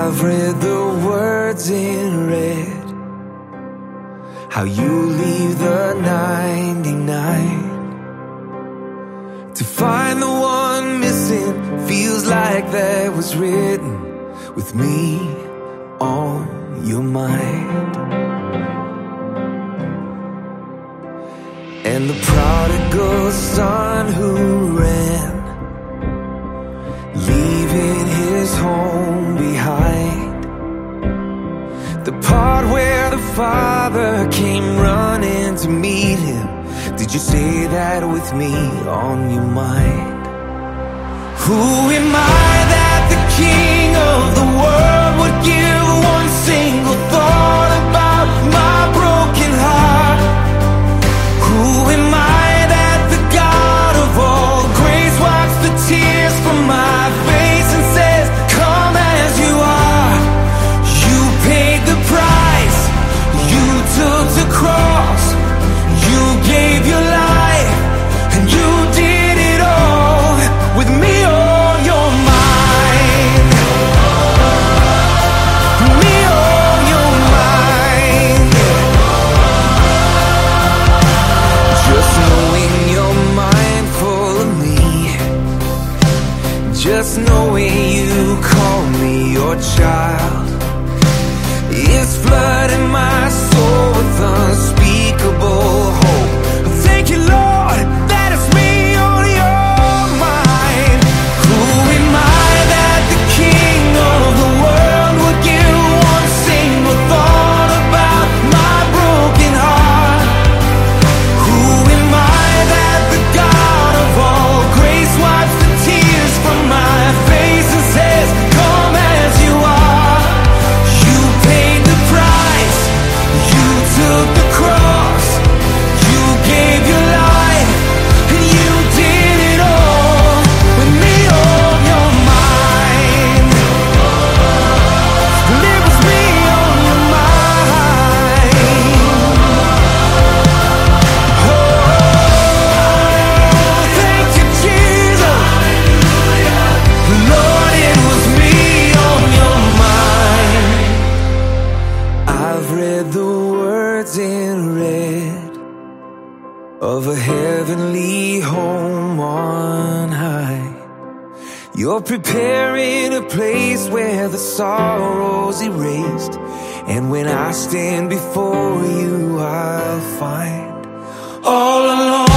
I've read the words in red, how you leave the 99 to find the one missing. Feels like that was written with me on your mind. And the prodigal son who ran, leaving his home behind, the part where the father came running to meet him. Did you say that with me on your mind? Who am I that the king of the world would give one single thought about my broken heart? Who am I that the God of all grace wipes the tears from my face and says, come as you are? You paid the price, you took the cross, you gave your life, and you did it all with me on your mind. Me on your mind. Just knowing you're mindful of me, just knowing you call me your child, it's flooding my soul with unspeakable hope. Thank you, Lord, that it's me on your mind. Who am I that the king of the world would give one single thought about my broken heart? Who am I that the God of all grace wipes the tears from my face and says, come as you are? You paid the price, you took the cross, you gave your life, and you did it all with me on your mind. And it was me on your mind. Oh, thank you, Jesus. Lord, it was me on your mind. I've read the words in red of a heavenly home on high. You're preparing a place where the sorrow's erased, and when I stand before you, I'll find all alone